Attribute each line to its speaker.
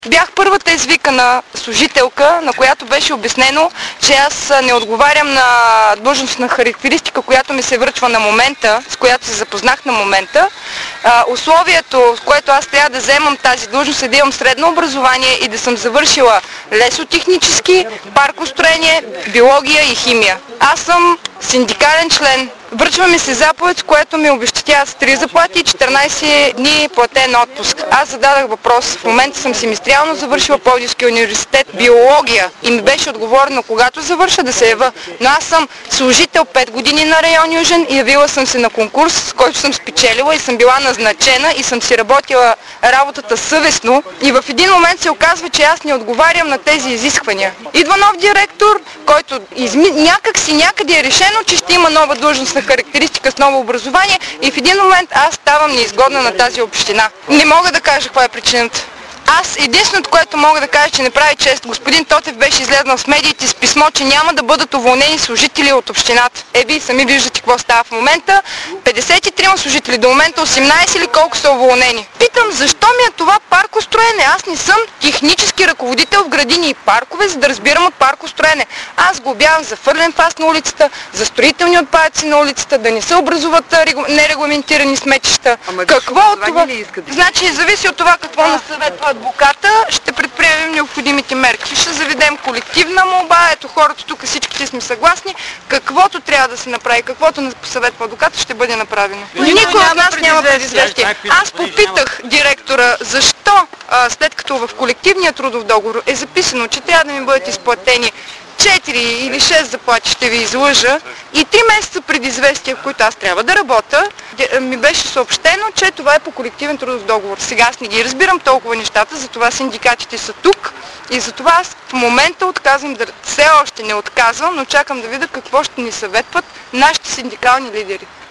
Speaker 1: Бях първата извикана служителка, на която беше обяснено, че аз не отговарям на длъжностна характеристика, която ми се връчва на момента, с която се запознах на момента. Условието, в което аз трябва да вземам тази длъжност, е да имам средно образование и да съм завършила лесотехнически, паркостроение, биология и химия. Аз съм синдикален член. Връчва ми се заповед, с което ми обезщетяват с 3 заплати и 14 дни платен отпуск. Аз зададах въпрос. В момента съм семестриално завършила Пловдивския университет биология и ми беше отговорено, когато завърша, да се ява. Но аз съм служител 5 години на район Южен и явила съм се на конкурс, с който съм спечелила и съм била назначена и съм си работила работата съвестно. И в един момент се оказва, че аз не отговарям на тези изисквания. Идва нов директор, който някъде е решено, че ще има нова длъжностна характеристика с ново образование и в един момент аз ставам неизгодна на тази община. Не мога да кажа каква е причината. Аз единственото, което мога да кажа, че не прави чест, господин Тотев беше излезнал в медиите с писмо, че няма да бъдат уволнени служители от общината. Вие сами виждате какво става в момента. 53 служители, до момента 18 или колко са уволнени. Питам, защо ми е това паркостроене? Аз не съм технически ръководител в градини и паркове, за да разбирам от паркостроене. Аз го обявам за фърлен фас на улицата, за строителни отпадъци на улицата, да не се образуват нерегламентирани сметища. Какво от това? Значи, зависи от това какво насъветва адвоката, ще предприемем необходимите мерки. Ще заведем колективна молба, ето хората тук всичките сме съгласни, каквото трябва да се направи, каквото посъветва адвоката, ще бъде направено. Никой от нас няма предизвестие. Аз попитах директора, защо след като в колективния трудов договор е записано, че трябва да ми бъдат изплатени 4 или 6 заплати, ще ви излъжа, и 3 месеца преди известия, в които аз трябва да работя, ми беше съобщено, че това е по колективен трудов договор. Сега аз не ги разбирам толкова нещата, затова синдикатите са тук и затова аз в момента отказвам, все още не отказвам, но чакам да видя какво ще ни съветват нашите синдикални лидери.